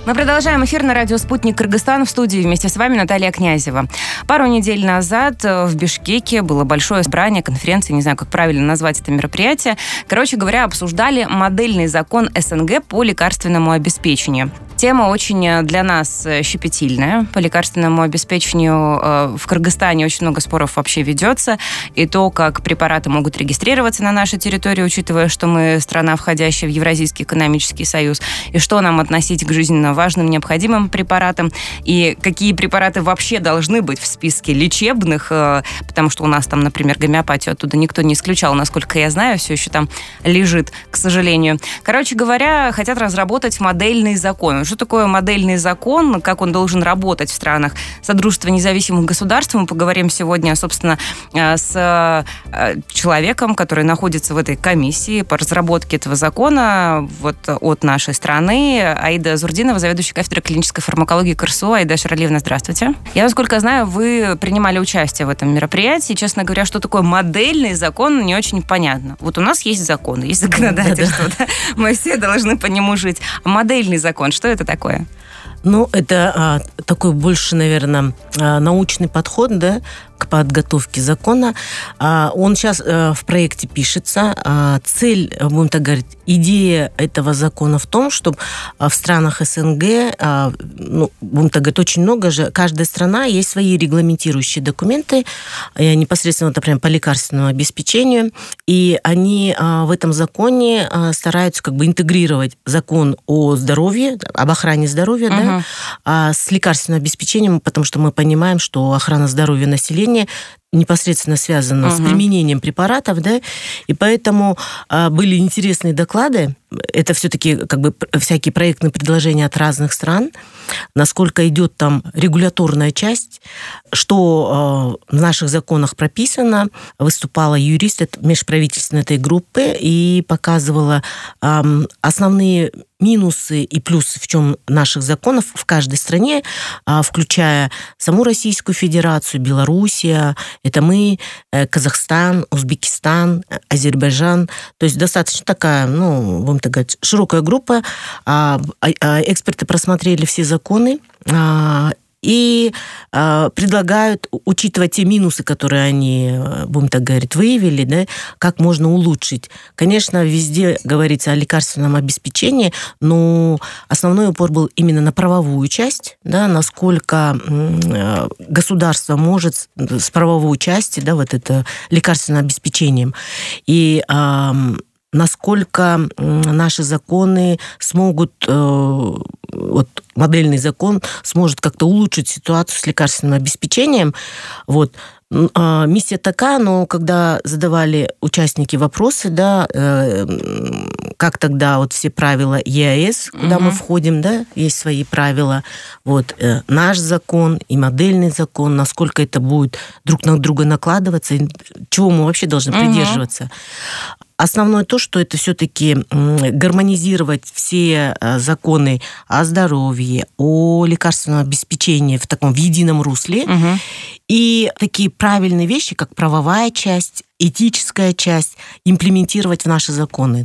Мы продолжаем эфир на радио «Спутник Кыргызстан». В студии вместе с вами Наталья Князева. Пару недель назад в Бишкеке было большое собрание, конференция, не знаю, как правильно назвать это мероприятие. Короче говоря, обсуждали модельный закон СНГ по лекарственному обеспечению. Тема очень для нас щепетильная. По лекарственному обеспечению в Кыргызстане очень много споров вообще ведется. И то, как препараты могут регистрироваться на нашей территории, учитывая, что мы страна, входящая в Евразийский экономический союз, и что нам относить к жизненно важным, необходимым препаратам, и какие препараты вообще должны быть в списке лечебных, потому что у нас там, например, гомеопатию оттуда никто не исключал, насколько я знаю, все еще там лежит, к сожалению. Короче говоря, хотят разработать модельный закон. Что такое модельный закон, как он должен работать в странах Содружества независимых государств? Мы поговорим сегодня, собственно, с человеком, который находится в этой комиссии по разработке этого закона вот от нашей страны. Аида Зурдинова, заведующая кафедрой клинической фармакологии КРСУ. Аида Шаралиевна, здравствуйте. Я, насколько знаю, вы принимали участие в этом мероприятии. Честно говоря, что такое модельный закон, не очень понятно. Вот у нас есть закон, есть законодательство, да? Мы все должны по нему жить. А модельный закон, что это такое? Ну, это такой больше, наверное, научный подход, да, к подготовке закона. Он сейчас в проекте пишется. Цель, будем так говорить, идея этого закона в том, чтобы в странах СНГ, будем так говорить, очень много же, каждая страна есть свои регламентирующие документы, непосредственно, например, по лекарственному обеспечению, и они в этом законе стараются как бы интегрировать закон о здоровье, об охране здоровья, да, с лекарственным обеспечением, потому что мы понимаем, что охрана здоровья населения непосредственно связано с применением препаратов, да, и поэтому были интересные доклады. Это все-таки как бы всякие проектные предложения от разных стран, насколько идет там регуляторная часть, что в наших законах прописано. Выступала юрист межправительственной этой группы и показывала основные минусы и плюсы в чем наших законов в каждой стране, включая саму Российскую Федерацию, Белоруссия, это мы, Казахстан, Узбекистан, Азербайджан. То есть достаточно такая, будем так говорить, широкая группа. Эксперты просмотрели все законы и предлагают, учитывая те минусы, которые они, будем так говорить, выявили, да, как можно улучшить. Конечно, везде говорится о лекарственном обеспечении, но основной упор был именно на правовую часть, да, насколько государство может с правовой части, да, вот это лекарственным обеспечением, и насколько наши законы смогут, вот модельный закон сможет как-то улучшить ситуацию с лекарственным обеспечением. Вот. Миссия такая, но когда задавали участники вопросы, да, как тогда вот все правила ЕАЭС, куда мы входим, да, есть свои правила, вот наш закон и модельный закон, насколько это будет друг на друга накладываться, чего мы вообще должны придерживаться. Основное то, что это все-таки гармонизировать все законы о здоровье, о лекарственном обеспечении в таком в едином русле. И такие правильные вещи, как правовая часть, этическая часть, имплементировать в наши законы.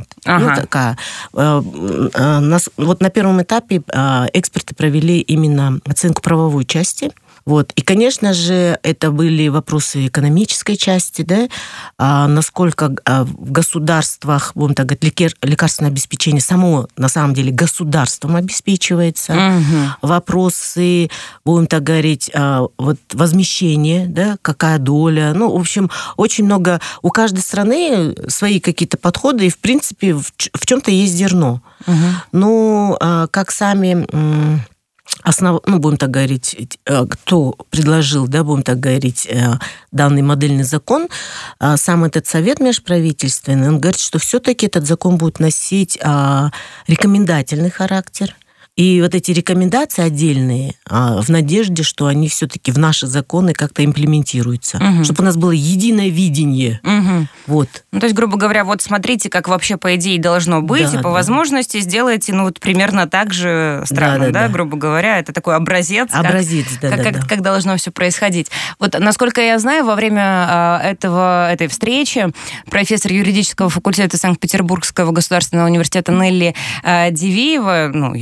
Вот на первом этапе эксперты провели именно оценку правовой части. Вот. И, конечно же, это были вопросы экономической части, да, насколько в государствах, будем так говорить, лекарственное обеспечение само, на самом деле, государством обеспечивается. Вопросы, будем так говорить, вот возмещение, да, какая доля. В общем, очень много. У каждой страны свои какие-то подходы, и, в принципе, в чем-то есть зерно. Но как сами... будем так говорить, кто предложил, да, будем так говорить, данный модельный закон, сам этот совет межправительственный, он говорит, что все-таки этот закон будет носить рекомендательный характер. И вот эти рекомендации отдельные, в надежде, что они все-таки в наши законы как-то имплементируются, чтобы у нас было единое видение. Вот. То есть, грубо говоря, вот смотрите, как вообще по идее должно быть, и по возможности сделайте, примерно так же странно, да, грубо говоря, это такой образец, как должно все происходить. Вот, насколько я знаю, во время этой встречи профессор юридического факультета Санкт-Петербургского государственного университета Нелли Дивиева, юрист,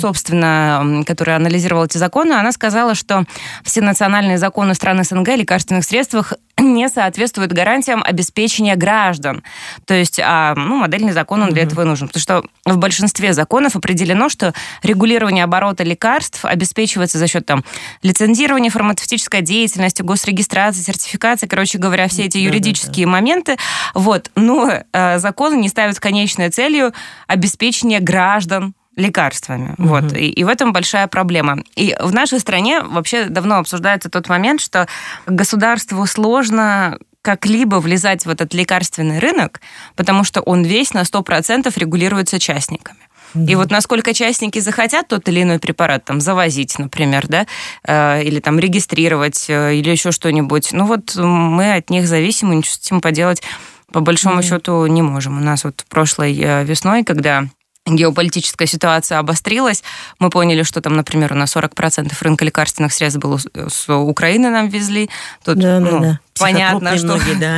собственно, которая анализировала эти законы, она сказала, что все национальные законы стран СНГ о лекарственных средствах не соответствуют гарантиям обеспечения граждан. То есть, модельный закон, он для этого и нужен. Потому что в большинстве законов определено, что регулирование оборота лекарств обеспечивается за счет лицензирования, фармацевтической деятельности, госрегистрации, сертификации, короче говоря, все эти юридические моменты. Вот. Но законы не ставят конечной целью обеспечение граждан лекарствами. Вот. И в этом большая проблема. И в нашей стране вообще давно обсуждается тот момент, что государству сложно как-либо влезать в этот лекарственный рынок, потому что он весь на 100% регулируется частниками. И вот насколько частники захотят тот или иной препарат завозить, например, да, или регистрировать, или еще что-нибудь, мы от них зависим, и ничего с этим поделать по большому счету не можем. У нас прошлой весной, когда геополитическая ситуация обострилась, мы поняли, что например, у нас 40% рынка лекарственных средств было с Украины нам везли. Тут, понятно, что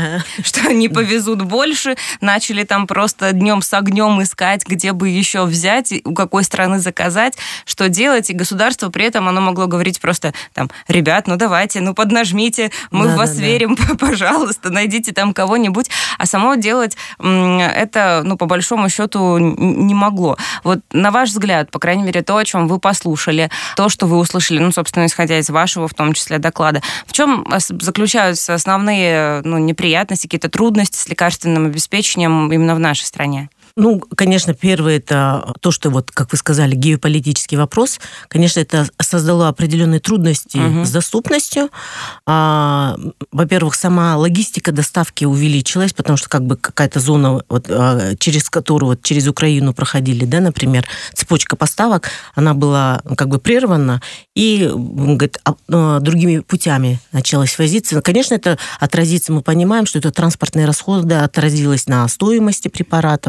не повезут больше. Начали просто днем с огнем искать, где бы еще взять, у какой страны заказать, что делать. И государство при этом, оно могло говорить просто, ребят, давайте, поднажмите, мы в вас верим, пожалуйста, найдите кого-нибудь. А само делать это, по большому счету, не могло. Вот на ваш взгляд, по крайней мере, то, о чем вы послушали, то, что вы услышали, собственно, исходя из вашего, в том числе, доклада, в чем заключаются основные неприятности, какие-то трудности с лекарственным обеспечением именно в нашей стране? Конечно, первое, это то, что, как вы сказали, геополитический вопрос. Конечно, это создало определенные трудности с доступностью. Во-первых, сама логистика доставки увеличилась, потому что какая-то зона, через которую через Украину проходили, да, например, цепочка поставок, она была прервана и другими путями началась возиться. Конечно, это отразится, мы понимаем, что это транспортные расходы, отразилось на стоимости препаратов.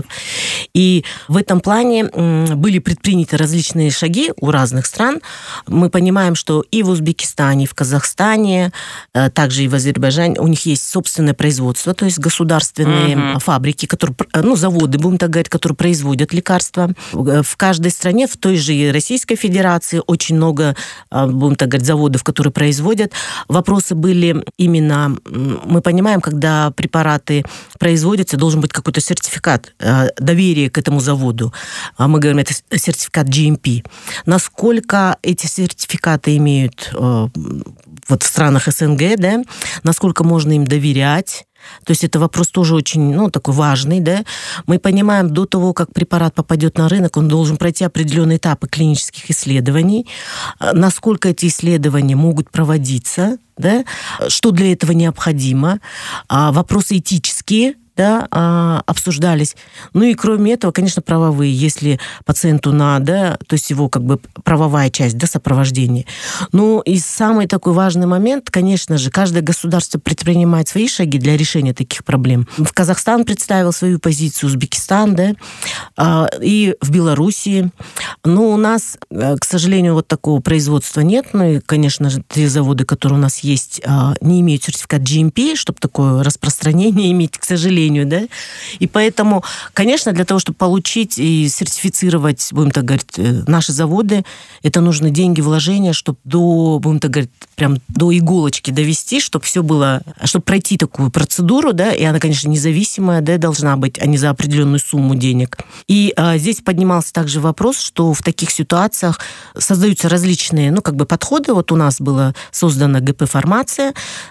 И в этом плане были предприняты различные шаги у разных стран. Мы понимаем, что и в Узбекистане, и в Казахстане, также и в Азербайджане у них есть собственное производство, то есть государственные фабрики, которые, заводы, будем так говорить, которые производят лекарства. В каждой стране, в той же Российской Федерации, очень много, будем так говорить, заводов, которые производят. Вопросы были именно, мы понимаем, когда препараты производятся, должен быть какой-то сертификат доверие к этому заводу. Мы говорим, это сертификат GMP. Насколько эти сертификаты имеют в странах СНГ, да? Насколько можно им доверять? То есть это вопрос тоже очень, такой важный, да. Мы понимаем, до того, как препарат попадет на рынок, он должен пройти определенные этапы клинических исследований. Насколько эти исследования могут проводиться, да? Что для этого необходимо? Вопросы этические, да, обсуждались. И кроме этого, конечно, правовые, если пациенту надо, то есть его правовая часть, да, сопровождение. И самый такой важный момент, конечно же, каждое государство предпринимает свои шаги для решения таких проблем. В Казахстан представил свою позицию, Узбекистан, да, и в Белоруссии. Но у нас, к сожалению, такого производства нет. И, конечно же, те заводы, которые у нас есть, не имеют сертификат GMP, чтобы такое распространение иметь, к сожалению, да. И поэтому, конечно, для того, чтобы получить и сертифицировать, будем так говорить, наши заводы, это нужны деньги, вложения, чтобы будем так говорить, прям до иголочки довести, чтобы все было, чтобы пройти такую процедуру, да, и она, конечно, независимая, да, должна быть, а не за определенную сумму денег. И здесь поднимался также вопрос, что в таких ситуациях создаются различные, подходы. У нас была создана ГП-фармация,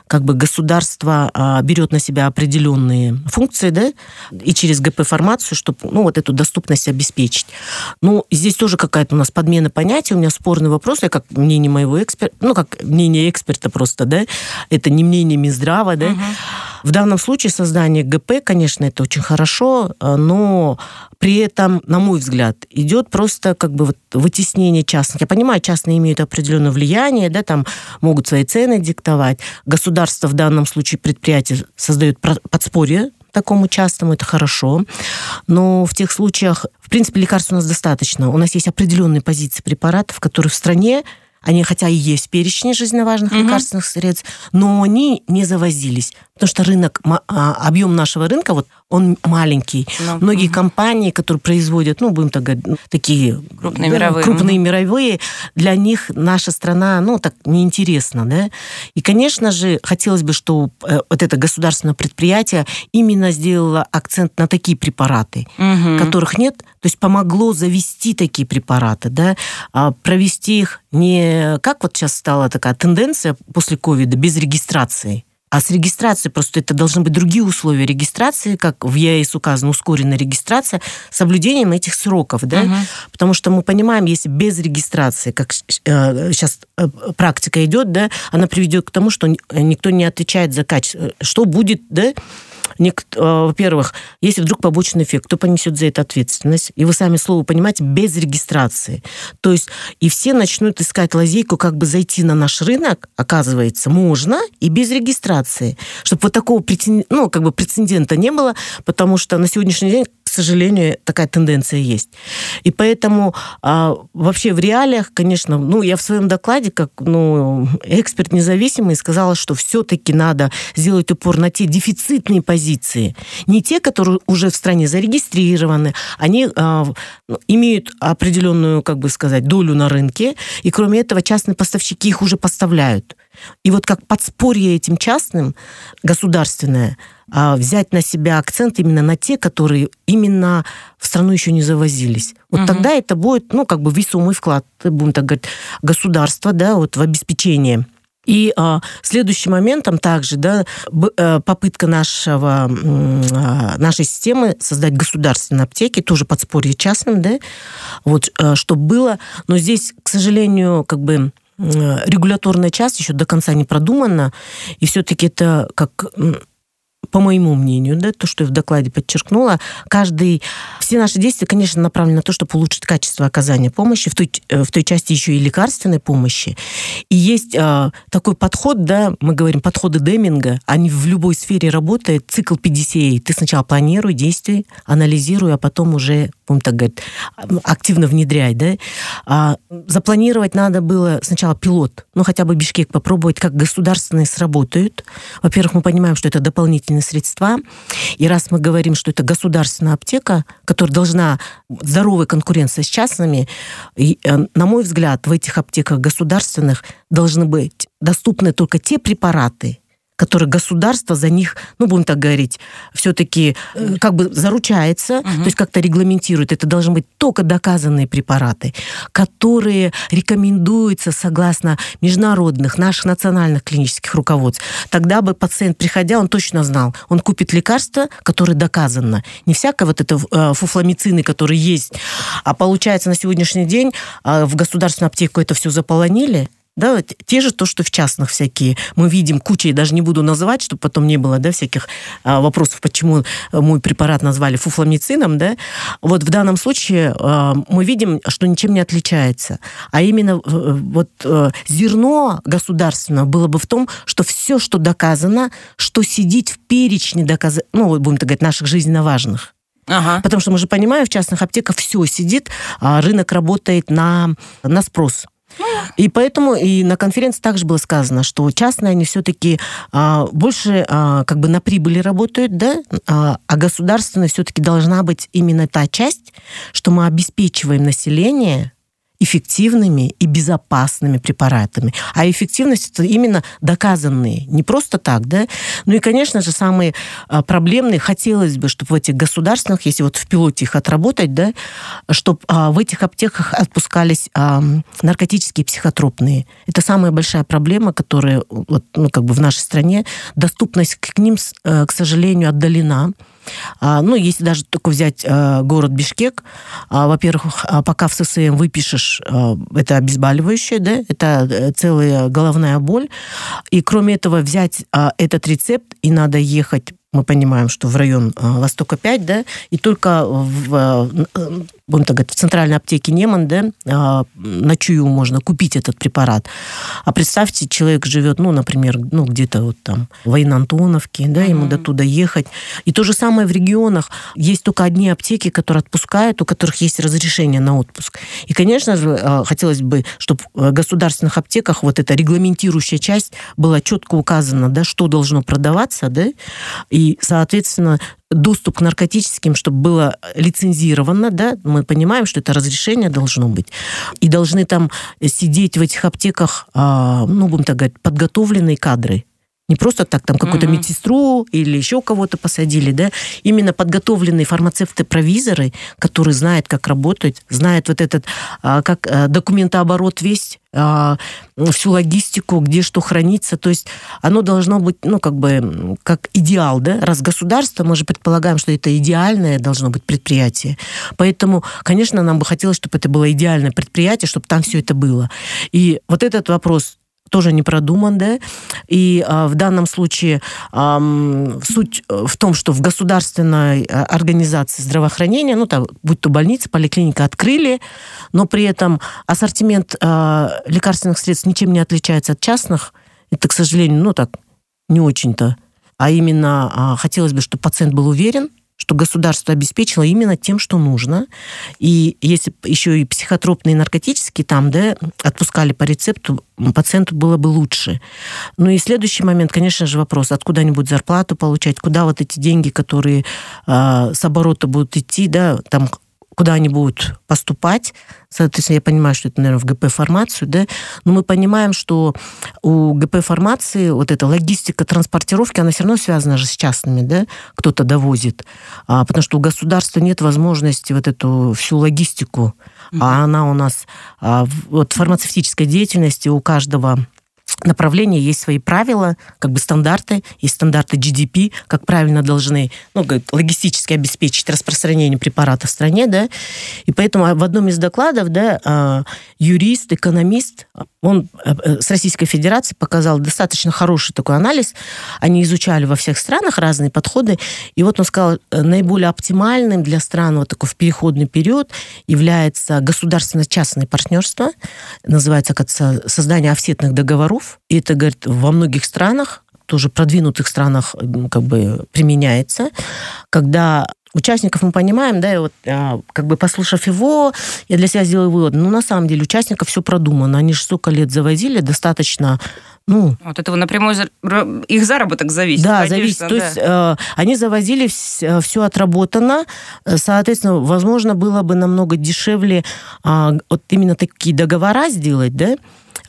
государство берет на себя определенные функции, да, и через ГП-фармацию, чтобы, эту доступность обеспечить. Здесь тоже какая-то у нас подмена понятия, у меня спорный вопрос, я как мнение моего эксперта, как мнение эксперта просто, да, это не мнение Минздрава, да. В данном случае создание ГП, конечно, это очень хорошо, но при этом, на мой взгляд, идет просто вытеснение частных. Я понимаю, частные имеют определенное влияние, да, там могут свои цены диктовать. Государство в данном случае, предприятие создает подспорье такому частному, это хорошо. Но в тех случаях, в принципе, лекарств у нас достаточно. У нас есть определенные позиции препаратов, которые в стране, они хотя и есть в перечне жизненно важных лекарственных средств, но они не завозились. Потому что объем нашего рынка, вот он маленький. Многие компании, которые производят, будем так говорить, такие крупные мировые, для них наша страна, так неинтересна, да. И, конечно же, хотелось бы, чтобы вот это государственное предприятие именно сделало акцент на такие препараты, которых нет, то есть помогло завести такие препараты, да, провести их не как вот сейчас стала такая тенденция после ковида, без регистрации. А с регистрацией просто это должны быть другие условия регистрации, как в ЕАЭС указана ускоренная регистрация, с соблюдением этих сроков, да? Потому что мы понимаем, если без регистрации, как сейчас практика идет, да, она приведет к тому, что никто не отвечает за качество. Что будет, да? Во-первых, если вдруг побочный эффект, кто понесет за это ответственность? И вы сами слово понимаете, без регистрации. То есть и все начнут искать лазейку, как бы зайти на наш рынок, оказывается, можно и без регистрации. Чтобы вот такого прецедента не было, потому что на сегодняшний день, к сожалению, такая тенденция есть. И поэтому вообще в реалиях, конечно, я в своем докладе, как эксперт независимый, сказала, что все-таки надо сделать упор на те дефицитные позиции. Не те, которые уже в стране зарегистрированы, они имеют определенную, долю на рынке, и кроме этого частные поставщики их уже поставляют. И вот как подспорье этим частным, государственное, взять на себя акцент именно на те, которые именно в страну еще не завозились. Вот тогда это будет, весомый вклад, будем так говорить, государства, да, вот в обеспечение. И следующим моментом также, да, попытка нашей системы создать государственные аптеки, тоже подспорье частным, да, вот, чтобы было. Но здесь, к сожалению, регуляторная часть еще до конца не продумана, и все-таки это по моему мнению, да, то, что я в докладе подчеркнула, все наши действия, конечно, направлены на то, чтобы улучшить качество оказания помощи, в той части еще и лекарственной помощи. И есть такой подход, да, мы говорим, подходы Деминга, они в любой сфере работают, цикл PDCA. Ты сначала планируй, действуй, анализируй, а потом уже, будем так говорить, активно внедряй, да. Запланировать надо было сначала пилот, хотя бы Бишкек попробовать, как государственные сработают. Во-первых, мы понимаем, что это дополнительные средства. И раз мы говорим, что это государственная аптека, которая должна здоровая конкуренция с частными, и, на мой взгляд, в этих аптеках государственных должны быть доступны только те препараты, которые государство за них, будем так говорить, все-таки заручается, то есть как-то регламентирует. Это должны быть только доказанные препараты, которые рекомендуются согласно международных, наших национальных клинических руководств. Тогда бы пациент, приходя, он точно знал, он купит лекарство, которое доказано. Не всякое вот это фуфломицины, которые есть. А получается, на сегодняшний день в государственную аптеку это все заполонили. Да, те же то, что в частных всякие. Мы видим кучу, я даже не буду называть, чтобы потом не было, да, всяких вопросов, почему мой препарат назвали фуфломицином, да. Вот в данном случае мы видим, что ничем не отличается. А именно зерно государственное было бы в том, что все, что доказано, что сидит в перечне будем так говорить, наших жизненно важных. Потому что мы же понимаем, в частных аптеках все сидит, а рынок работает на спрос. И поэтому и на конференции также было сказано, что частные, они все-таки больше на прибыли работают, да, а государственная все-таки должна быть именно та часть, что мы обеспечиваем население эффективными и безопасными препаратами. А эффективность – это именно доказанные. Не просто так, да? И, конечно же, самые проблемные, хотелось бы, чтобы в этих государственных, если в пилоте их отработать, да, чтобы в этих аптеках отпускались наркотические и психотропные. Это самая большая проблема, которая в нашей стране. Доступность к ним, к сожалению, отдалена. Если даже только взять город Бишкек, во-первых, пока в ССМ выпишешь, это обезболивающее, да, это целая головная боль. И кроме этого взять этот рецепт, и надо ехать, мы понимаем, что в район Востока 5, да, и только будем так говорить, в центральной аптеке Неман, да, на чую можно купить этот препарат. А представьте, человек живет, например, где-то вот там в Военно-Антоновке, да, ему до туда ехать. И то же самое в регионах. Есть только одни аптеки, которые отпускают, у которых есть разрешение на отпуск. И, конечно же, хотелось бы, чтобы в государственных аптеках вот эта регламентирующая часть была четко указана, да, что должно продаваться, да, и, соответственно, доступ к наркотическим, чтобы было лицензировано, да, мы понимаем, что это разрешение должно быть. И должны там сидеть в этих аптеках, будем так говорить, подготовленные кадры. Не просто так там какую-то медсестру или еще кого-то посадили, да, именно подготовленные фармацевты-провизоры, которые знают, как работать, знают вот этот, как документооборот весь, всю логистику, где что хранится. То есть оно должно быть, как идеал, да, раз государство, мы же предполагаем, что это идеальное должно быть предприятие. Поэтому, конечно, нам бы хотелось, чтобы это было идеальное предприятие, чтобы там все это было. И вот этот вопрос тоже не продуман, да, и в данном случае суть в том, что в государственной организации здравоохранения, будь то больница, поликлиника, открыли, но при этом ассортимент лекарственных средств ничем не отличается от частных. Это, к сожалению, не очень-то. А именно хотелось бы, чтобы пациент был уверен, что государство обеспечило именно тем, что нужно. И если еще и психотропные и наркотические там, да, отпускали по рецепту, пациенту было бы лучше. Ну и следующий момент, конечно же, вопрос, откуда они будут зарплату получать, куда вот эти деньги, которые с оборота будут идти, да, там, куда они будут поступать. Соответственно, я понимаю, что это, наверное, в ГП-фармацию, да, но мы понимаем, что у ГП-фармации вот эта логистика транспортировки, она все равно связана же с частными, да, кто-то довозит, потому что у государства нет возможности вот эту всю логистику, а она у нас, вот в фармацевтической деятельности у каждого направления есть свои правила, стандарты, есть стандарты GDP, как правильно должны логистически обеспечить распространение препарата в стране, да, и поэтому в одном из докладов, да, юрист, экономист, он с Российской Федерации показал достаточно хороший такой анализ, они изучали во всех странах разные подходы, и вот он сказал, наиболее оптимальным для стран вот такой в переходный период является государственно-частное партнерство, называется как создание офсетных договоров. И это, говорит, во многих странах, тоже продвинутых странах применяется, когда участников мы понимаем, да, и вот послушав его, я для себя сделала вывод, на самом деле участников все продумано, они же столько лет завозили, достаточно, От этого напрямую их заработок зависит. Да, конечно, зависит. Да. То есть они завозили, все отработано, соответственно, возможно, было бы намного дешевле вот именно такие договора сделать, да,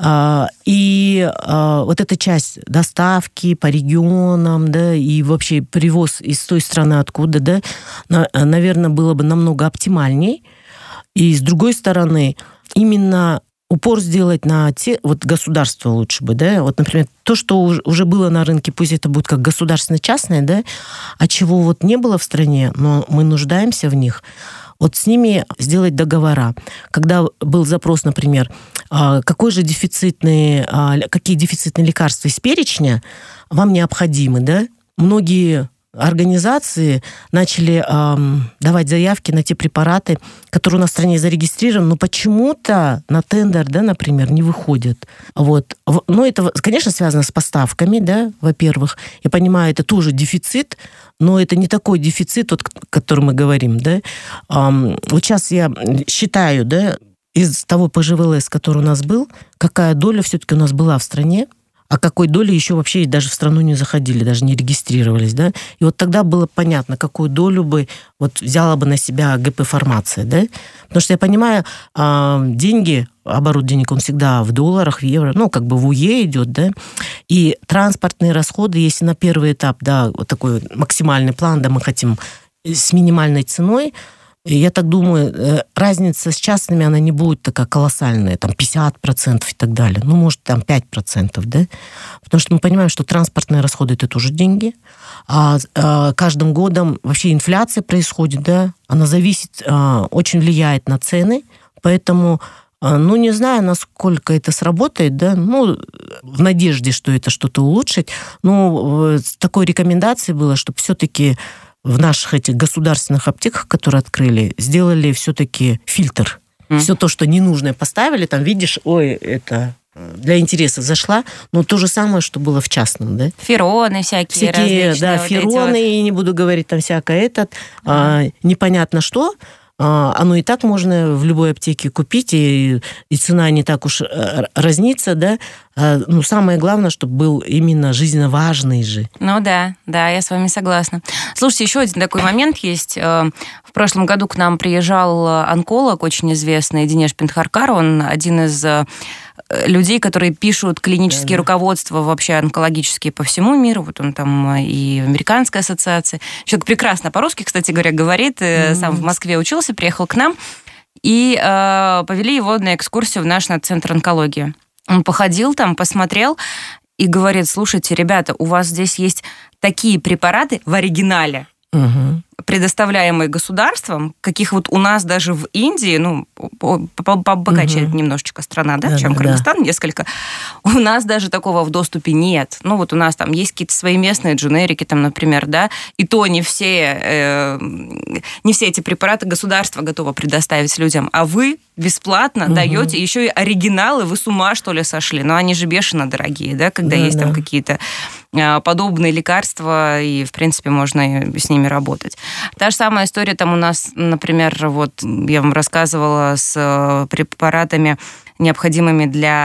и вот эта часть доставки по регионам, да, и вообще привоз из той страны, откуда, да, наверное, было бы намного оптимальней. И с другой стороны, именно упор сделать на государство лучше бы, да, вот, например, то, что уже было на рынке, пусть это будет как государственно-частное, да, а чего не было в стране, но мы нуждаемся в них, вот с ними сделать договора. Когда был запрос, например, какие дефицитные лекарства из перечня вам необходимы, да? Многие организации начали давать заявки на те препараты, которые у нас в стране зарегистрированы, но почему-то на тендер, да, например, не выходят. Вот. Но это, конечно, связано с поставками, да, во-первых. Я понимаю, это тоже дефицит, но это не такой дефицит, о котором мы говорим, да. Вот сейчас я считаю, да, из того ПЖВЛС, который у нас был, какая доля все-таки у нас была в стране, а какой доли еще вообще даже в страну не заходили, даже не регистрировались, да. И вот тогда было понятно, какую долю бы взяла бы на себя ГП-фармация, да. Потому что я понимаю, деньги, оборот денег, он всегда в долларах, в евро, в УЕ идет, да. И транспортные расходы, если на первый этап, да, вот такой максимальный план, да, мы хотим с минимальной ценой, я так думаю, разница с частными, она не будет такая колоссальная, там 50% и так далее. Может, там 5%, да? Потому что мы понимаем, что транспортные расходы – это тоже деньги. А каждым годом вообще инфляция происходит, да? Она зависит, очень влияет на цены. Поэтому, не знаю, насколько это сработает, да? В надежде, что это что-то улучшит. С такой рекомендацией было, чтобы все-таки в наших этих государственных аптеках, которые открыли, сделали все-таки фильтр. Все то, что ненужное поставили, там видишь, ой, это для интереса зашла, но то же самое, что было в частном, да? Фероны всякие различные. Да, вот фероны, и не буду говорить там всякое непонятно что. Оно и так можно в любой аптеке купить, и цена не так уж разнится, да. Но самое главное, чтобы был именно жизненно важный же. Ну да, я с вами согласна. Слушайте, еще один такой момент есть. В прошлом году к нам приезжал онколог, очень известный, Динеш Пентхаркар, он один из людей, которые пишут клинические руководства вообще онкологические по всему миру. Вот он там и в Американской ассоциации. Человек прекрасно по-русски, кстати говоря, говорит. Сам в Москве учился, приехал к нам. И повели его на экскурсию в наш центр онкологии. Он походил там, посмотрел и говорит: слушайте, ребята, у вас здесь есть такие препараты в оригинале, предоставляемые государством, каких вот у нас даже в Индии, побогаче немножечко страна, да, чем Кыргызстан, несколько, у нас даже такого в доступе нет. Ну, вот у нас там есть какие-то свои местные дженерики, там, например, да, и то не все эти препараты государство готово предоставить людям, а вы бесплатно даете еще и оригиналы, вы с ума, что ли, сошли? Но они же бешено дорогие, да, когда есть там какие-то подобные лекарства, и, в принципе, можно с ними работать. Та же самая история там у нас, например, вот я вам рассказывала с препаратами, необходимыми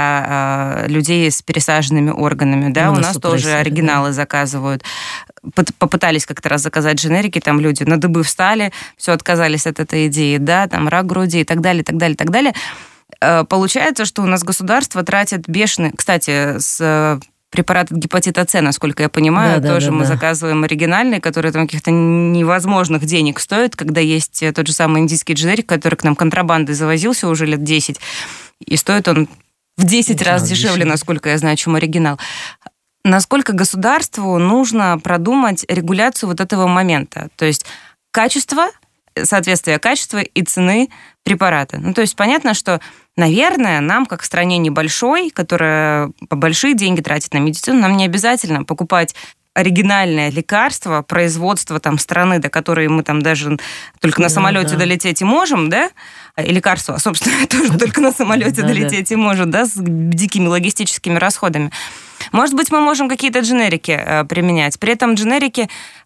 для людей с пересаженными органами, да, у нас тоже оригиналы заказывают. Попытались как-то раз заказать дженерики, там люди на дыбы встали, все, отказались от этой идеи, да, там рак груди и так далее, так далее, так далее. Получается, что у нас государство тратит бешеные... Кстати, с препарат от гепатита С, насколько я понимаю, мы заказываем оригинальный, который там каких-то невозможных денег стоит, когда есть тот же самый индийский дженерик, который к нам контрабандой завозился уже лет 10, и стоит он в 10 раз дешевле, насколько я знаю, чем оригинал. Насколько государству нужно продумать регуляцию вот этого момента? То есть качество, соответствие качества и цены препарата. Ну, то есть понятно, что, наверное, нам, как в стране небольшой, которая большие деньги тратит на медицину, нам не обязательно покупать оригинальное лекарство, производство там страны, до которой мы там даже только на самолете долететь и можем, да, и лекарство, собственно, тоже только на самолете долететь и может, да, с дикими логистическими расходами. Может быть, мы можем какие-то дженерики применять. При этом дженерики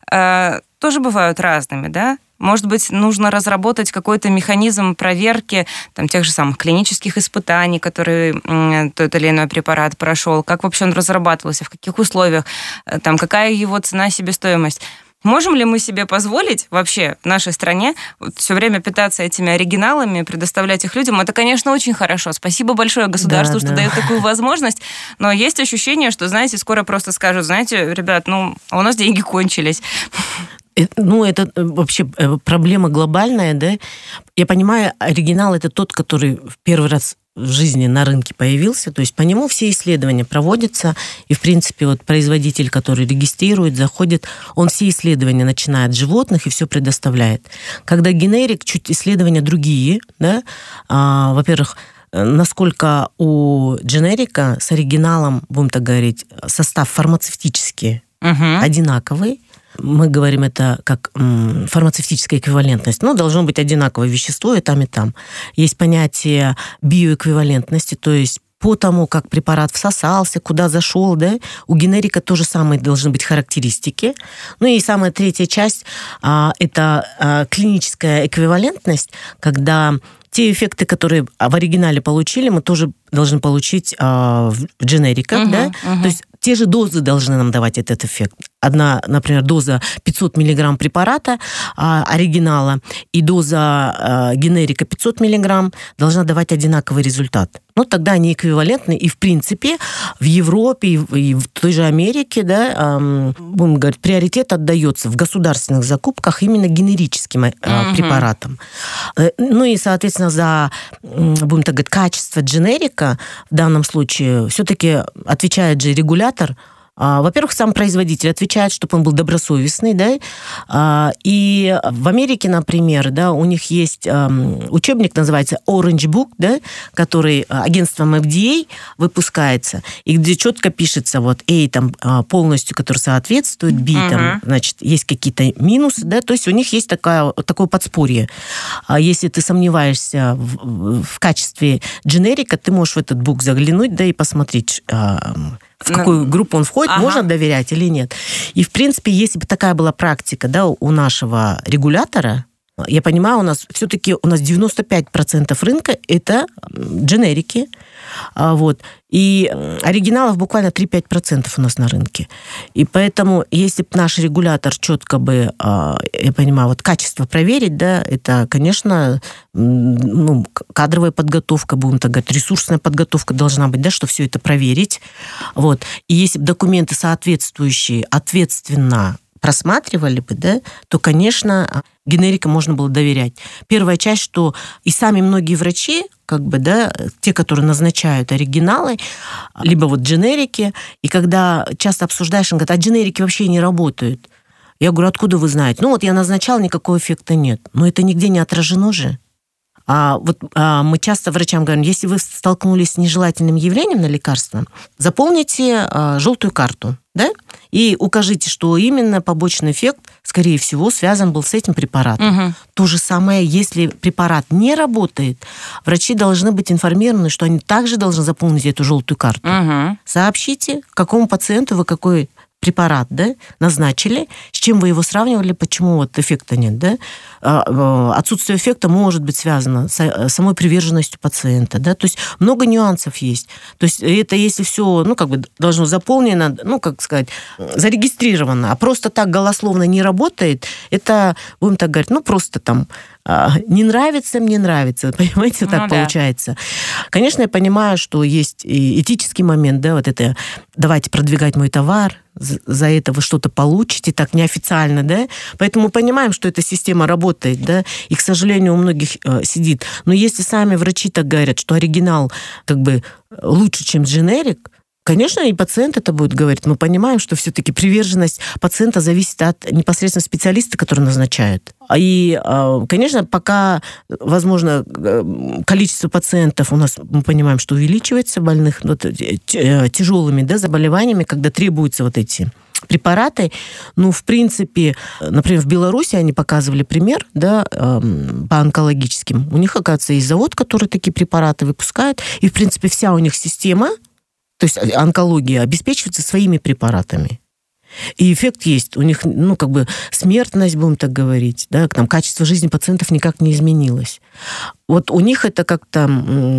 тоже бывают разными, да. Может быть, нужно разработать какой-то механизм проверки там, тех же самых клинических испытаний, которые тот или иной препарат прошел, как вообще он разрабатывался, в каких условиях, там, какая его цена, себестоимость. Можем ли мы себе позволить вообще в нашей стране все время питаться этими оригиналами, предоставлять их людям? Это, конечно, очень хорошо. Спасибо большое государству, что дает такую возможность. Но есть ощущение, что, знаете, скоро просто скажут: знаете, ребят, у нас деньги кончились. Ну, это вообще проблема глобальная, да. Я понимаю, оригинал – это тот, который в первый раз в жизни на рынке появился, то есть по нему все исследования проводятся, и, в принципе, вот производитель, который регистрирует, заходит, он все исследования начинает с животных и все предоставляет. Когда генерик, чуть исследования другие, да, во-первых, насколько у дженерика с оригиналом, будем так говорить, состав фармацевтический одинаковый. Мы говорим это как фармацевтическая эквивалентность. Но должно быть одинаковое вещество и там, и там. Есть понятие биоэквивалентности, то есть по тому, как препарат всосался, куда зашел, да, у генерика тоже самые должны быть характеристики. Ну и самая третья часть – это клиническая эквивалентность, когда те эффекты, которые в оригинале получили, мы тоже должны получить в дженериках, да? То есть те же дозы должны нам давать этот эффект. Одна, например, доза 500 мг препарата оригинала и доза генерика 500 мг должна давать одинаковый результат. Ну, тогда они эквивалентны, и, в принципе, в Европе и в той же Америке, да, будем говорить, приоритет отдается в государственных закупках именно генерическим препаратам. Ну и, соответственно, за, будем так говорить, качество дженерика в данном случае все-таки отвечает же регулятор Во-первых, сам производитель отвечает, чтобы он был добросовестный, да, и в Америке, например, да, у них есть учебник, называется Orange Book, да, который агентством FDA выпускается, и где четко пишется, вот, A там полностью, который соответствует, B там, значит, есть какие-то минусы, да, то есть у них есть такое подспорье. Если ты сомневаешься в качестве дженерика, ты можешь в этот бук заглянуть, да, и посмотреть, в какую группу он входит, можно доверять или нет. И, в принципе, если бы такая была практика, да, у нашего регулятора, я понимаю, у нас 95% рынка – это дженерики, вот, и оригиналов буквально 3-5% у нас на рынке. И поэтому, если бы наш регулятор четко бы, я понимаю, вот качество проверить, да, это, конечно, кадровая подготовка, будем так говорить, ресурсная подготовка должна быть, да, чтобы все это проверить. Вот. И если бы документы соответствующие ответственно просматривали бы, да, то, конечно, генерикам можно было доверять. Первая часть, что и сами многие врачи, как бы, да, те, которые назначают оригиналы, либо вот дженерики, и когда часто обсуждаешь, он говорит, а дженерики вообще не работают. Я говорю, откуда вы знаете? Ну вот я назначал, никакого эффекта нет. Но это нигде не отражено же. Мы часто врачам говорим, если вы столкнулись с нежелательным явлением на лекарство, заполните желтую карту, да, и укажите, что именно побочный эффект, скорее всего, связан был с этим препаратом. То же самое, если препарат не работает, врачи должны быть информированы, что они также должны заполнить эту желтую карту. Сообщите, какому пациенту вы какой препарат, да, назначили, с чем вы его сравнивали, почему вот эффекта нет, да? Отсутствие эффекта может быть связано с самой приверженностью пациента, да, то есть много нюансов есть. То есть это если все, должно заполнено, зарегистрировано, а просто так голословно не работает, это, будем так говорить, просто там не нравится, мне нравится, понимаете, вот так получается. Конечно, я понимаю, что есть и этический момент, да, вот это давайте продвигать мой товар, за это вы что-то получите, так неофициально, да, поэтому мы понимаем, что эта система работает, да, и, к сожалению, у многих сидит. Но если сами врачи так говорят, что оригинал как бы лучше, чем дженерик, конечно, и пациент это будет говорить. Мы понимаем, что все-таки приверженность пациента зависит от непосредственно специалиста, который назначают. И, конечно, пока, возможно, количество пациентов у нас, мы понимаем, что увеличивается, больных тяжелыми, да, заболеваниями, когда требуются вот эти препараты. В принципе, например, в Беларуси они показывали пример, да, по онкологическим. У них, оказывается, есть завод, который такие препараты выпускает, и, в принципе, вся у них система, то есть онкология, обеспечивается своими препаратами. И эффект есть. У них, смертность, будем так говорить, да, качество жизни пациентов никак не изменилось. Вот у них это как-то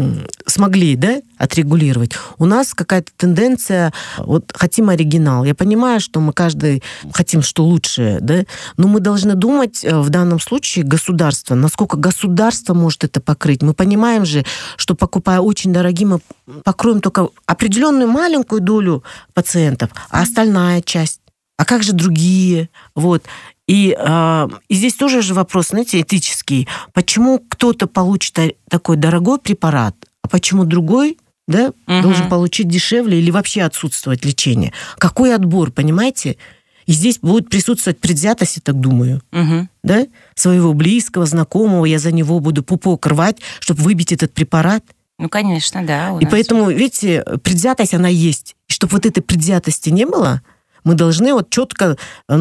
смогли, да, отрегулировать. У нас какая-то тенденция, вот хотим оригинал. Я понимаю, что мы каждый хотим, что лучше, да, но мы должны думать в данном случае государство, насколько государство может это покрыть. Мы понимаем же, что покупая очень дорогие, мы покроем только определенную маленькую долю пациентов, а остальная часть. А как же другие? Вот. И здесь тоже же вопрос, знаете, этический. Почему кто-то получит такой дорогой препарат, а почему другой, да, должен получить дешевле или вообще отсутствовать лечение? Какой отбор, понимаете? И здесь будет присутствовать предвзятость, я так думаю. Да? Своего близкого, знакомого, я за него буду пупок рвать, чтобы выбить этот препарат. Конечно, да. И поэтому, видите, предвзятость, она есть. И чтобы вот этой предвзятости не было, мы должны вот четко,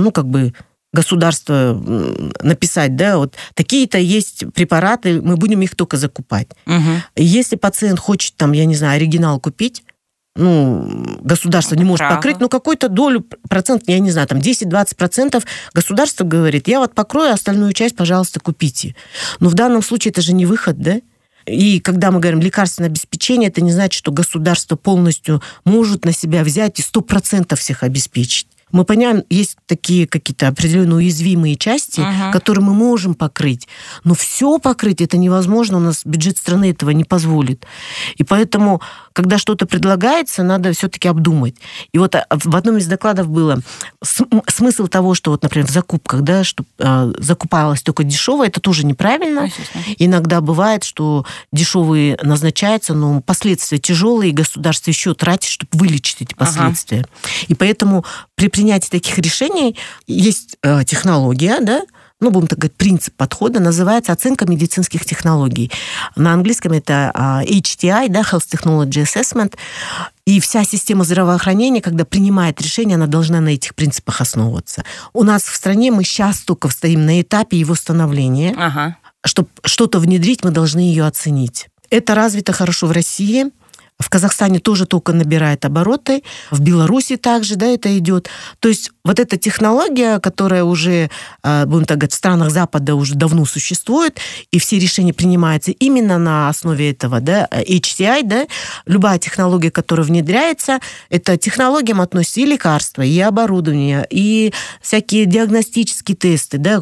государство написать, да, вот такие-то есть препараты, мы будем их только закупать. Если пациент хочет, там, я не знаю, оригинал купить, государство не может покрыть, какую-то долю, процент, я не знаю, там 10-20% государство говорит, я вот покрою, остальную часть, пожалуйста, купите. Но в данном случае это же не выход, да? И когда мы говорим лекарственное обеспечение, это не значит, что государство полностью может на себя взять и 100% всех обеспечить. Мы понимаем, есть такие какие-то определенные уязвимые части, которые мы можем покрыть. Но все покрыть это невозможно, у нас бюджет страны этого не позволит. И поэтому, когда что-то предлагается, надо все-таки обдумать. И вот в одном из докладов было смысл того, что, вот, например, в закупках, да, что закупалось только дешевое, это тоже неправильно. Иногда бывает, что дешевые назначаются, но последствия тяжелые, и государство еще тратит, чтобы вылечить эти последствия. И поэтому при принятии таких решений есть технология, да, ну, будем так говорить, принцип подхода, называется оценка медицинских технологий. На английском это HTI, да, Health Technology Assessment. И вся система здравоохранения, когда принимает решение, она должна на этих принципах основываться. У нас в стране мы сейчас только стоим на этапе его становления. Чтобы что-то внедрить, мы должны ее оценить. Это развито хорошо в России. В Казахстане тоже только набирает обороты, в Беларуси также, да, это идет. То есть вот эта технология, которая уже, будем так говорить, в странах Запада уже давно существует, и все решения принимаются именно на основе этого, да, HTI, да, любая технология, которая внедряется, это технологиям относятся и лекарства, и оборудование, и всякие диагностические тесты, да,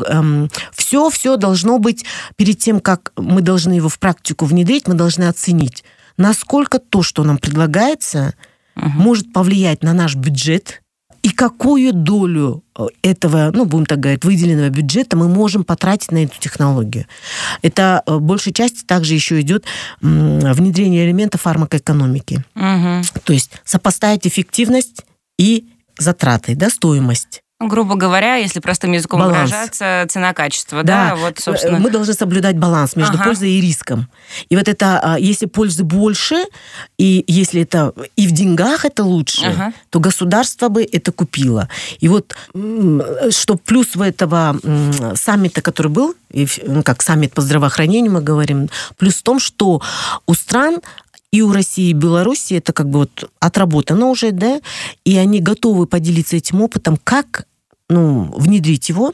все должно быть перед тем, как мы должны его в практику внедрить, мы должны оценить, насколько то, что нам предлагается, может повлиять на наш бюджет, и какую долю этого, ну, будем так говорить, выделенного бюджета мы можем потратить на эту технологию. Это в большей части также еще идет внедрение элементов фармакоэкономики. То есть сопоставить эффективность и затраты, да, стоимость. Грубо говоря, если простым языком выражаться, цена-качество, да, вот, собственно. Мы должны соблюдать баланс между пользой и риском. И вот это, если пользы больше, и если это и в деньгах это лучше, то государство бы это купило. И вот, что плюс в этого саммита, который был, как саммит по здравоохранению мы говорим, плюс в том, что у стран и у России, и Беларуси это как бы вот отработано уже, да, и они готовы поделиться этим опытом, как, ну, внедрить его.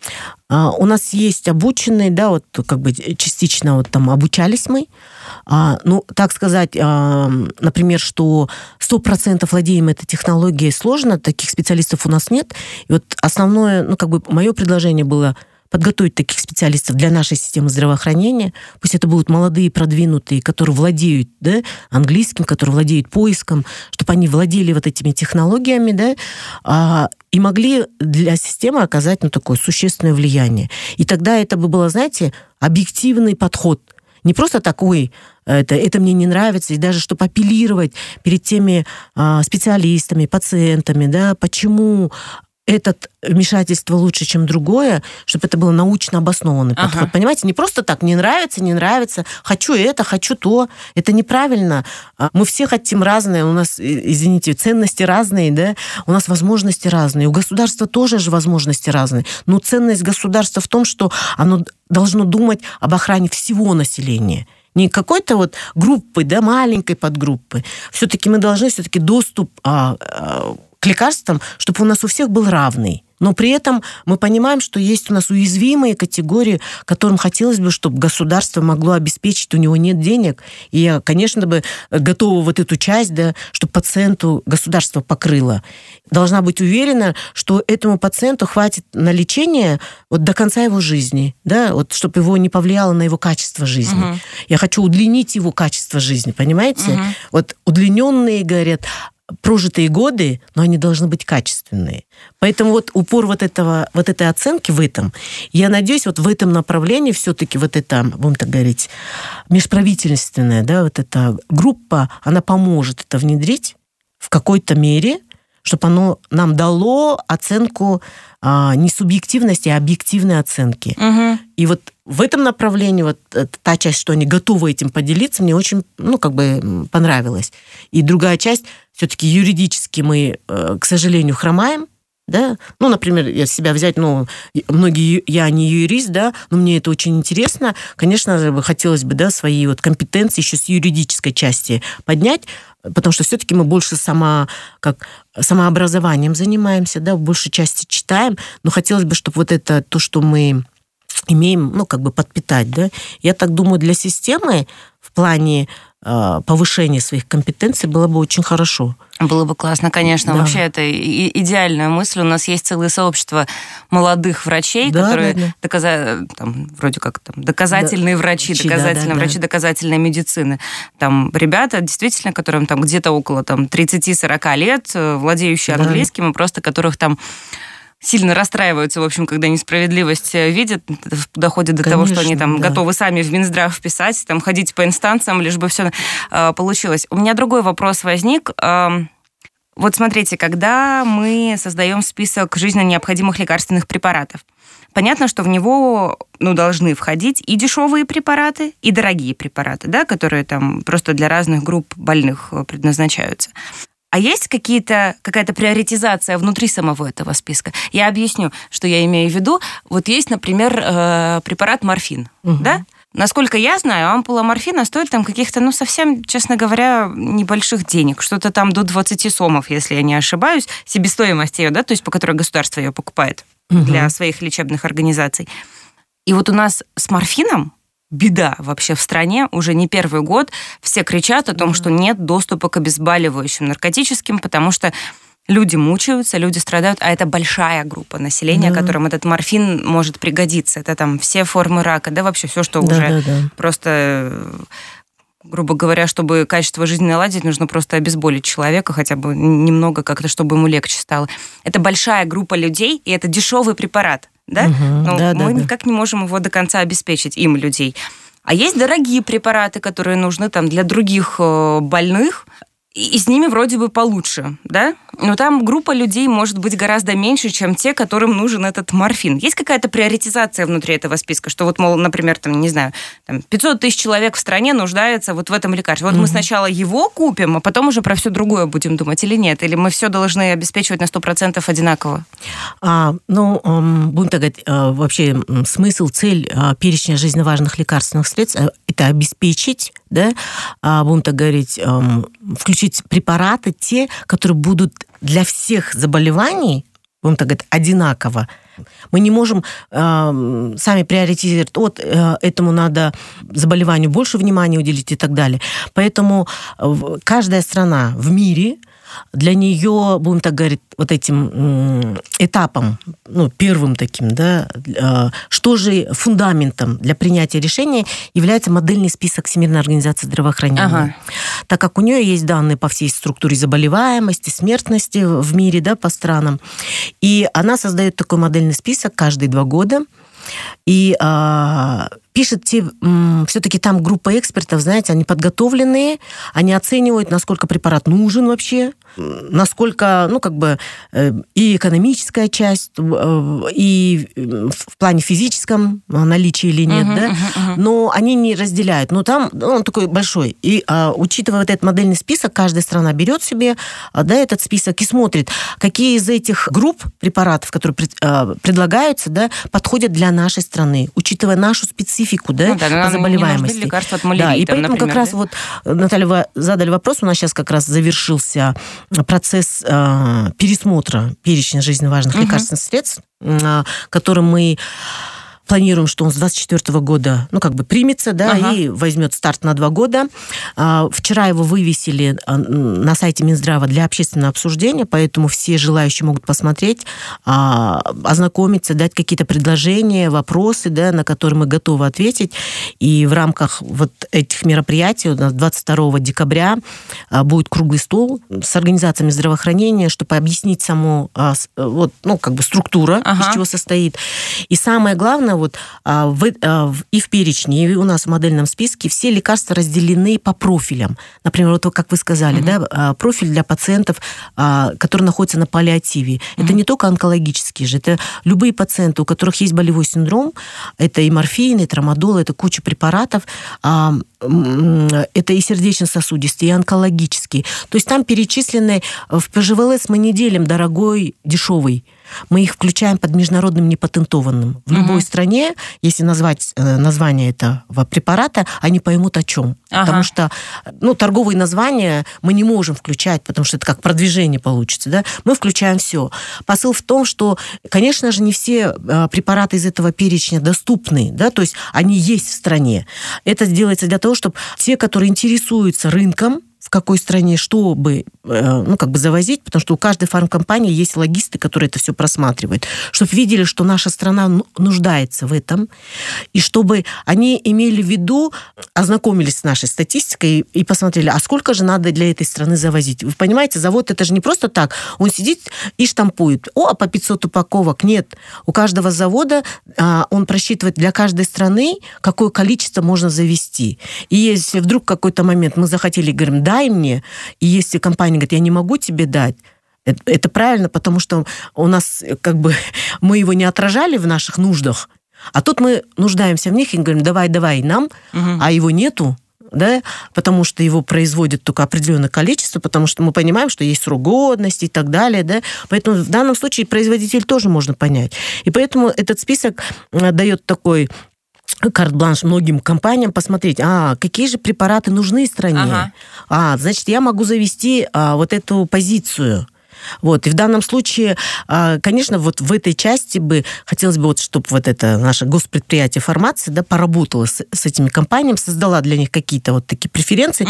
У нас есть обученные, да, вот как бы частично вот там обучались мы. Ну, так сказать, например, что 100% владеем этой технологией сложно, таких специалистов у нас нет. И вот основное, ну, как бы мое предложение было подготовить таких специалистов для нашей системы здравоохранения. Пусть это будут молодые, продвинутые, которые владеют, да, английским, которые владеют поиском, чтобы они владели вот этими технологиями, да, и могли для системы оказать, ну, такое существенное влияние. И тогда это бы было, знаете, объективный подход. Не просто такой, это мне не нравится, и даже чтобы апеллировать перед теми специалистами, пациентами, да, почему это вмешательство лучше, чем другое, чтобы это был научно обоснованный подход. Понимаете, не просто так, не нравится, хочу это, хочу то. Это неправильно. Мы все хотим разное, у нас, извините, ценности разные, да, у нас возможности разные, у государства тоже же возможности разные. Но ценность государства в том, что оно должно думать об охране всего населения. Не какой-то вот группы, да, маленькой подгруппы. Все-таки мы должны доступ к лекарствам, чтобы у нас у всех был равный. Но при этом мы понимаем, что есть у нас уязвимые категории, которым хотелось бы, чтобы государство могло обеспечить, у него нет денег. И я, конечно, бы готова вот эту часть, да, чтобы пациенту государство покрыло. Должна быть уверена, что этому пациенту хватит на лечение вот до конца его жизни, да, вот, чтобы его не повлияло на его качество жизни. Я хочу удлинить его качество жизни, понимаете? Вот удлиненные, говорят, прожитые годы, но они должны быть качественные. Поэтому вот упор вот этой оценки в этом, я надеюсь, вот в этом направлении все-таки вот эта, будем так говорить, межправительственная, да, вот эта группа, она поможет это внедрить в какой-то мере, чтобы оно нам дало оценку не субъективности, а объективной оценки. И вот в этом направлении вот та часть, что они готовы этим поделиться, мне очень, ну, как бы понравилась. И другая часть, все-таки юридически мы, к сожалению, хромаем, да, ну, например, я себя взять, ну, многие, я не юрист, да, но мне это очень интересно, конечно, хотелось бы, да, свои вот компетенции еще с юридической части поднять, потому что все-таки мы больше самообразованием занимаемся, да, в большей части читаем, но хотелось бы, чтобы вот это, то, что мы имеем, ну, как бы подпитать, да. Я так думаю, для системы, в плане повышения своих компетенций было бы очень хорошо. Было бы классно, конечно. Да. Вообще, это идеальная мысль. У нас есть целое сообщество молодых врачей, которые вроде как доказательные врачи, доказательные врачи доказательной медицины. Там ребята, действительно, которым там где-то около 30-40 лет, владеющие английским, и просто которых там сильно расстраиваются, в общем, когда несправедливость видят, доходит до того, что они там готовы сами в Минздрав писать, там ходить по инстанциям, лишь бы все получилось. У меня другой вопрос возник. Вот смотрите, когда мы создаем список жизненно необходимых лекарственных препаратов, понятно, что в него должны входить и дешевые препараты, и дорогие препараты, да, которые там просто для разных групп больных предназначаются. А есть какая-то приоритизация внутри самого этого списка? Я объясню, что я имею в виду. Вот есть, например, препарат морфин, да? Насколько я знаю, ампула морфина стоит там каких-то, совсем, честно говоря, небольших денег. Что-то там до 20 сомов, если я не ошибаюсь, себестоимость ее, да, то есть по которой государство ее покупает для своих лечебных организаций. И вот у нас с морфином беда вообще в стране, уже не первый год. Все кричат о том, что нет доступа к обезболивающим наркотическим, потому что люди мучаются, люди страдают, а это большая группа населения, которым этот морфин может пригодиться. Это там все формы рака, да, вообще все, что уже просто, грубо говоря, чтобы качество жизни наладить, нужно просто обезболить человека хотя бы немного как-то, чтобы ему легче стало. Это большая группа людей, и это дешевый препарат. Да? Но мы никак не можем его до конца обеспечить, им, людей. А есть дорогие препараты, которые нужны там для других больных, и с ними вроде бы получше, да? Но там группа людей может быть гораздо меньше, чем те, которым нужен этот морфин. Есть какая-то приоритизация внутри этого списка, что вот, мол, например, 500 тысяч человек в стране нуждается вот в этом лекарстве. Вот мы сначала его купим, а потом уже про все другое будем думать или нет? Или мы все должны обеспечивать на 100% одинаково? Будем так говорить, вообще смысл, цель перечня жизненно важных лекарственных средств – это обеспечить, да, будем так говорить, включить препараты, те, которые будут для всех заболеваний, будем так говорить, одинаково. Мы не можем сами приоритизировать, этому надо заболеванию больше внимания уделить и так далее. Поэтому каждая страна в мире, для нее, будем так говорить, вот этим этапом, первым таким, да, что же фундаментом для принятия решения является модельный список Всемирной организации здравоохранения. Так как у нее есть данные по всей структуре заболеваемости, смертности в мире, да, по странам. И она создает такой модельный список каждые 2 года. И пишет все-таки там группа экспертов, знаете, они подготовленные, они оценивают, насколько препарат нужен вообще, насколько, и экономическая часть, и в плане физическом наличии или нет, но они не разделяют. Но там он такой большой. И учитывая вот этот модельный список, каждая страна берет себе, да, этот список и смотрит, какие из этих групп препаратов, которые предлагаются, да, подходят для нашей страны, учитывая нашу специфику, да, по заболеваемости. Лекарства от малярии, и поэтому, например, как раз вот, Наталья, вы задали вопрос, у нас сейчас как раз завершился процесс пересмотра перечня жизненно важных лекарственных средств, который мы планируем, что он с 2024 года, примется, да, и возьмет старт на 2 года. Вчера его вывесили на сайте Минздрава для общественного обсуждения, поэтому все желающие могут посмотреть, ознакомиться, дать какие-то предложения, вопросы, да, на которые мы готовы ответить. И в рамках вот этих мероприятий у нас 22 декабря будет круглый стол с организациями здравоохранения, чтобы объяснить саму структура, из чего состоит. И самое главное, и в перечне, и у нас в модельном списке все лекарства разделены по профилям. Например, вот как вы сказали, да, профиль для пациентов, которые находятся на паллиативе. Это не только онкологические же, это любые пациенты, у которых есть болевой синдром, это и морфин, и трамадол, это куча препаратов, это и сердечно-сосудистые, и онкологические. То есть там перечислены в ПЖВЛС мы не делим дорогой, дешевый. мы их включаем под международным непатентованным. В любой стране, если назвать название этого препарата, они поймут о чем. Потому что торговые названия мы не можем включать, потому что это как продвижение получится. Да? Мы включаем все. Посыл в том, что, конечно же, не все препараты из этого перечня доступны, да? То есть они есть в стране. Это делается для того, чтобы те, которые интересуются рынком, в какой стране, чтобы завозить, потому что у каждой фармкомпании есть логисты, которые это все просматривают, чтобы видели, что наша страна нуждается в этом, и чтобы они имели в виду, ознакомились с нашей статистикой и посмотрели, а сколько же надо для этой страны завозить. Вы понимаете, завод это же не просто так, он сидит и штампует. По 500 упаковок. Нет. У каждого завода он просчитывает для каждой страны, какое количество можно завести. И если вдруг в какой-то момент мы захотели, говорим, дай мне, и если компания говорит, я не могу тебе дать, это правильно, потому что у нас мы его не отражали в наших нуждах, а тут мы нуждаемся в них и говорим, давай нам, а его нету, да, потому что его производят только определенное количество, потому что мы понимаем, что есть срок годности и так далее, да, поэтому в данном случае производитель тоже можно понять. И поэтому этот список дает такой карт-бланш многим компаниям посмотреть, какие же препараты нужны стране. Значит, я могу завести вот эту позицию. Вот. И в данном случае, конечно, вот в этой части хотелось бы, чтобы вот это наше госпредприятие фармации, да, поработало с этими компаниями, создала для них какие-то вот такие преференции,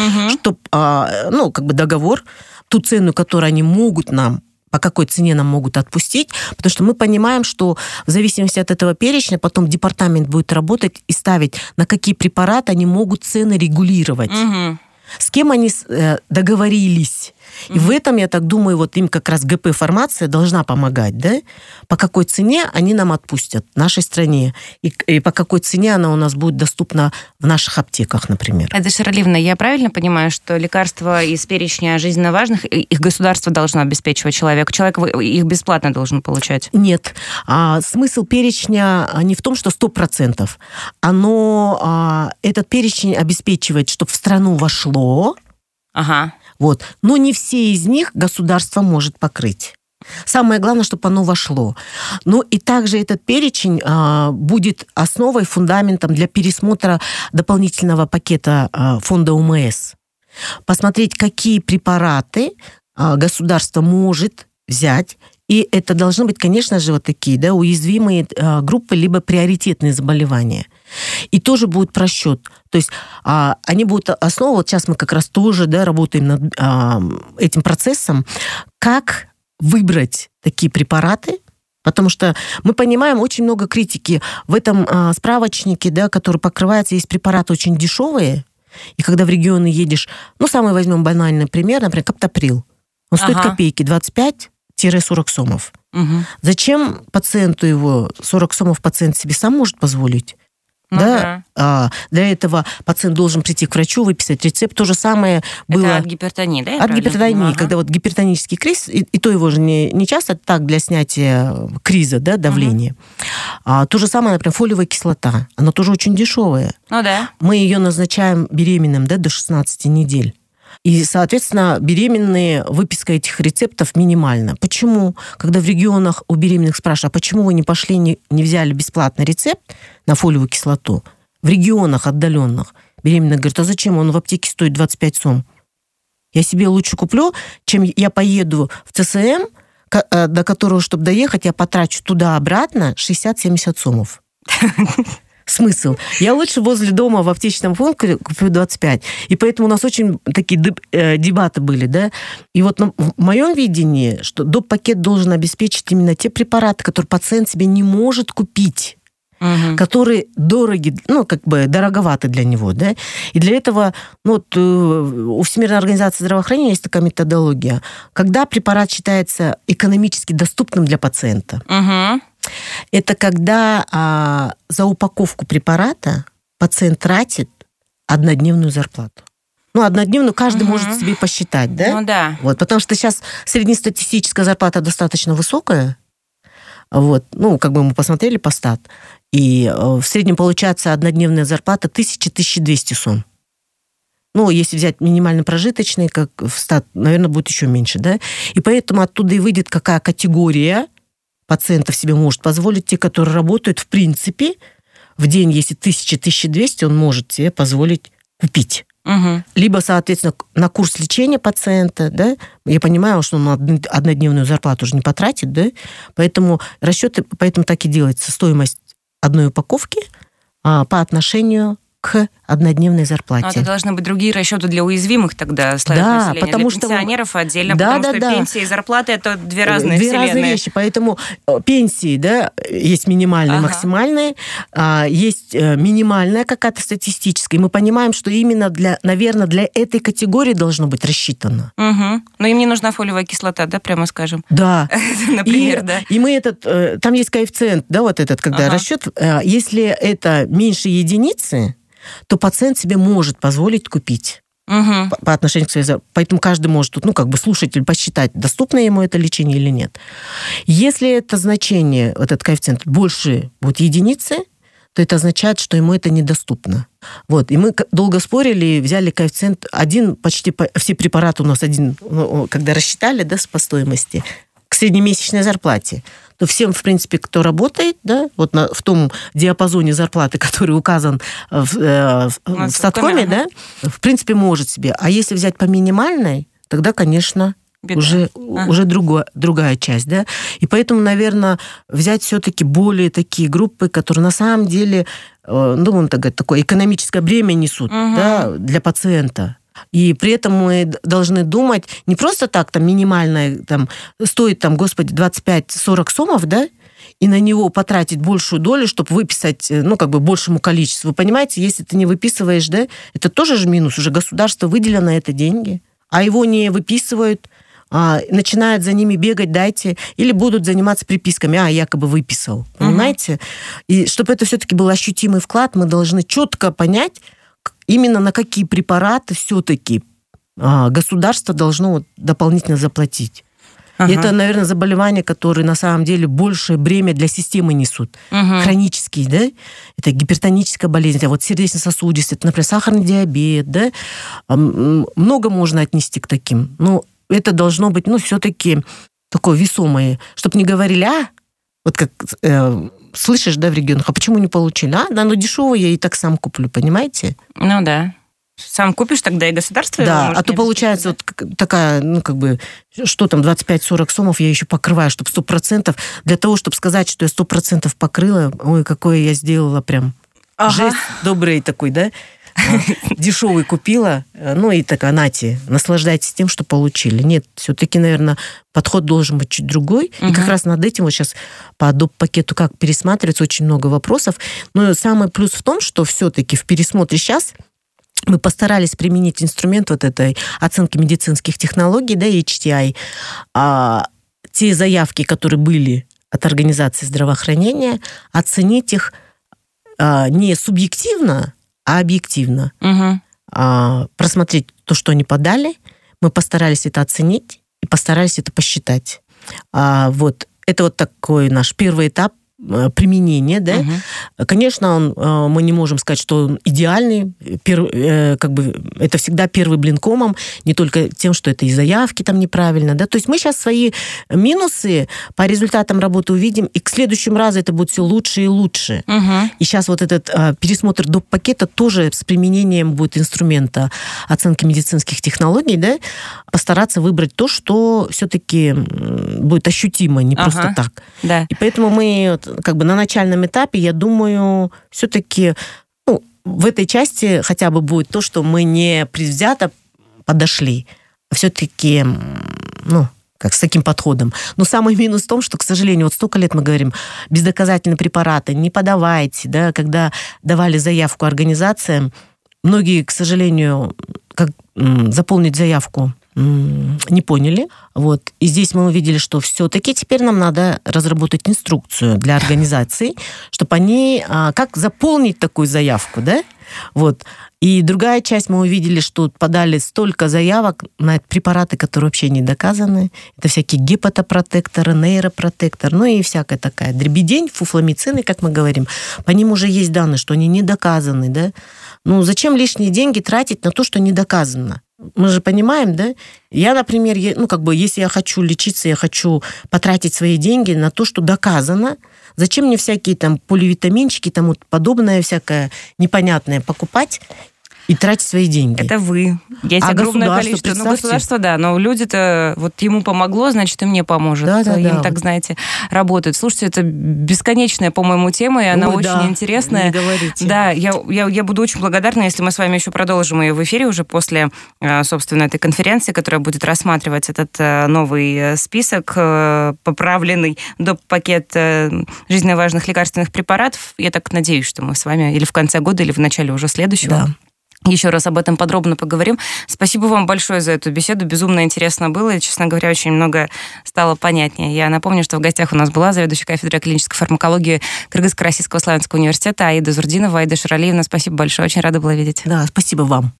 чтобы договор, ту цену, которую они могут нам, по какой цене нам могут отпустить, потому что мы понимаем, что в зависимости от этого перечня потом департамент будет работать и ставить, на какие препараты они могут цены регулировать. С кем они договорились. И в этом, я так думаю, вот им как раз ГП «Фармация» должна помогать, да? По какой цене они нам отпустят в нашей стране, и по какой цене она у нас будет доступна в наших аптеках, например. Айдаша Ралиевна, я правильно понимаю, что лекарства из перечня жизненно важных, их государство должно обеспечивать человеку? Человек их бесплатно должен получать? Нет. Смысл перечня не в том, что 100%. Этот перечень обеспечивает, чтобы в страну вошло. Вот. Но не все из них государство может покрыть. Самое главное, чтобы оно вошло. Ну и также этот перечень будет основой, фундаментом для пересмотра дополнительного пакета фонда ОМС. Посмотреть, какие препараты государство может взять. И это должны быть, конечно же, вот такие, да, уязвимые группы, либо приоритетные заболевания. И тоже будет просчет. То есть они будут основа, вот сейчас мы как раз тоже, да, работаем над этим процессом, как выбрать такие препараты, потому что мы понимаем, очень много критики в этом справочнике, да, который покрывается, есть препараты очень дешевые, и когда в регионы едешь, самый возьмем банальный пример, например, каптоприл. Он стоит копейки, 25-40 сомов. Зачем пациенту его 40 сомов пациент себе сам может позволить? Да? Для этого пациент должен прийти к врачу, выписать рецепт. То же самое было... Это от гипертонии, да? От гипертонии, когда вот гипертонический криз, и то его же не часто так для снятия криза, да, давления. То же самое, например, фолиевая кислота. Она тоже очень дешевая. Мы ее назначаем беременным, да, до 16 недель. И, соответственно, беременные, выписка этих рецептов минимальна. Почему? Когда в регионах у беременных спрашивают, а почему вы не пошли, не взяли бесплатный рецепт на фолиевую кислоту? В регионах отдаленных беременная говорит, а зачем? Он в аптеке стоит 25 сом. Я себе лучше куплю, чем я поеду в ЦСМ, до которого, чтобы доехать, я потрачу туда-обратно 60-70 сомов. Смысл? Я лучше возле дома в аптечном пункте куплю 25. И поэтому у нас очень такие дебаты были, да. И вот в моем видении, что доп-пакет должен обеспечить именно те препараты, которые пациент себе не может купить, которые дороги, дороговаты для него, да. И для этого, у Всемирной организации здравоохранения есть такая методология, когда препарат считается экономически доступным для пациента. Это когда за упаковку препарата пациент тратит однодневную зарплату. Однодневную каждый может себе посчитать, да? Да. Вот, потому что сейчас среднестатистическая зарплата достаточно высокая. Вот, мы посмотрели по стат. И в среднем получается однодневная зарплата 1000-1200 сом. Если взять минимально прожиточный, как в стат, наверное, будет еще меньше, да? И поэтому оттуда и выйдет, какая категория пациентов себе может позволить, те, которые работают, в принципе, в день, если 1000-1200, он может себе позволить купить. Угу. Либо, соответственно, на курс лечения пациента, да, я понимаю, что он однодневную зарплату уже не потратит, да, поэтому расчеты, поэтому так и делается, стоимость одной упаковки по отношению к однодневной зарплате. Это должны быть другие расчеты для уязвимых тогда слоев населения, потому для пенсионеров отдельно, да, потому что пенсии и зарплаты – это две разные разные вещи, поэтому пенсии, да, есть минимальные, максимальные, есть минимальная какая-то статистическая, и мы понимаем, что именно наверное, для этой категории должно быть рассчитано. Угу. Но им не нужна фолиевая кислота, да, прямо скажем? Да. Например, да. И мы там есть коэффициент, да, вот этот, когда расчет, если это меньше единицы, то пациент себе может позволить купить по отношению к своей зарплате. Поэтому каждый может тут, слушатель посчитать, доступно ему это лечение или нет. Если это значение, этот коэффициент, больше единицы, то это означает, что ему это недоступно. Вот. И мы долго спорили, взяли коэффициент один, почти все препараты у нас один, когда рассчитали, да, по стоимости, к среднемесячной зарплате, то всем, в принципе, кто работает, да, вот в том диапазоне зарплаты, который указан в Статкоме, да, в принципе, может себе. А если взять по минимальной, тогда, конечно, уже другая часть, да. И поэтому, наверное, взять все-таки более такие группы, которые на самом деле, будем так говорить, такое экономическое бремя несут, да, для пациента. И при этом мы должны думать не просто так, там, минимальное, там, стоит, там, господи, 25-40 сомов, да, и на него потратить большую долю, чтобы выписать, большему количеству. Вы понимаете, если ты не выписываешь, да, это тоже же минус, уже государство выделило на это деньги, а его не выписывают, начинают за ними бегать, дайте, или будут заниматься приписками, якобы выписал, понимаете? И чтобы это все-таки был ощутимый вклад, мы должны четко понять, именно на какие препараты все-таки государство должно дополнительно заплатить. И это, наверное, заболевания, которые на самом деле большее бремя для системы несут. Хронические, да? Это гипертоническая болезнь, а вот сердечно-сосудистый, это, например, сахарный диабет, да? Много можно отнести к таким. Но это должно быть, все-таки такое весомое, чтобы не говорили, вот как слышишь, да, в регионах, а почему не получили? Дешевое, я и так сам куплю, понимаете? Ну да. Сам купишь, тогда и государство... Да, а то получается вот такая, что там, 25-40 сомов я еще покрываю, чтобы 100%, для того, чтобы сказать, что я 100% покрыла, ой, какое я сделала прям жест добрый такой, да? Дешевый купила, и такая, нате, наслаждайтесь тем, что получили. Нет, все-таки, наверное, подход должен быть чуть другой. И как раз над этим вот сейчас по доп-пакету как пересматривается очень много вопросов. Но самый плюс в том, что все-таки в пересмотре сейчас мы постарались применить инструмент вот этой оценки медицинских технологий, да, HTI, те заявки, которые были от организации здравоохранения, оценить их не субъективно, а объективно. Просмотреть то, что они подали, мы постарались это оценить и постарались это посчитать. Вот. Это вот такой наш первый этап применения, да. Конечно, мы не можем сказать, что он идеальный. Это всегда первый блин комом, не только тем, что это и заявки там неправильно, да. То есть мы сейчас свои минусы по результатам работы увидим, и к следующему разу это будет все лучше и лучше. И сейчас вот этот пересмотр доп-пакета тоже с применением будет инструмента оценки медицинских технологий, да, постараться выбрать то, что все-таки будет ощутимо, не просто так. Да. И поэтому мы на начальном этапе, я думаю, все-таки в этой части хотя бы будет то, что мы не предвзято подошли, а все-таки, с таким подходом. Но самый минус в том, что, к сожалению, вот столько лет мы говорим, бездоказательные препараты не подавайте, да, когда давали заявку организациям, многие, к сожалению, как заполнить заявку не поняли. Вот. И здесь мы увидели, что все-таки теперь нам надо разработать инструкцию для организаций, чтобы они... Как заполнить такую заявку, да? Вот. И другая часть, мы увидели, что подали столько заявок на препараты, которые вообще не доказаны. Это всякие гепатопротекторы, нейропротекторы, и всякая такая дребедень, фуфломицины, как мы говорим. По ним уже есть данные, что они не доказаны, да? Зачем лишние деньги тратить на то, что не доказано? Мы же понимаем, да? Я, например, если я хочу лечиться, я хочу потратить свои деньги на то, что доказано. Зачем мне всякие там поливитаминчики, тому подобное всякое непонятное покупать и тратить свои деньги? Это вы. Есть огромное количество. Ну, государство, да, но люди-то, вот ему помогло, значит, и мне поможет. Им так, знаете, работает. Слушайте, это бесконечная, по-моему, тема, и она очень интересная. Не говорите. Да, я буду очень благодарна, если мы с вами еще продолжим ее в эфире уже после, собственно, этой конференции, которая будет рассматривать этот новый список, поправленный доп. Пакет жизненно важных лекарственных препаратов. Я так надеюсь, что мы с вами или в конце года, или в начале уже следующего еще раз об этом подробно поговорим. Спасибо вам большое за эту беседу. Безумно интересно было. И, честно говоря, очень много стало понятнее. Я напомню, что в гостях у нас была заведующая кафедрой клинической фармакологии Кыргызско-Российского славянского университета Аида Зурдинова. Аида Ширалиевна, спасибо большое. Очень рада была видеть. Да, спасибо вам.